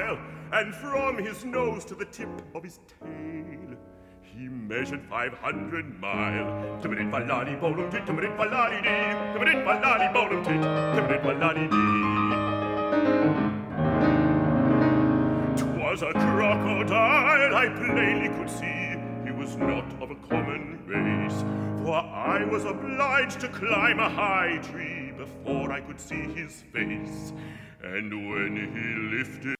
mile, and from his nose to the tip of his tail he measured 500 mile. Timidit valadi bolum tit, timidit valadi dee, timidit valadi bolum tit, timidit valadi dee. 'Twas a crocodile, I plainly could see. He was not of a common race, for I was obliged to climb a high tree before I could see his face. And when he lifted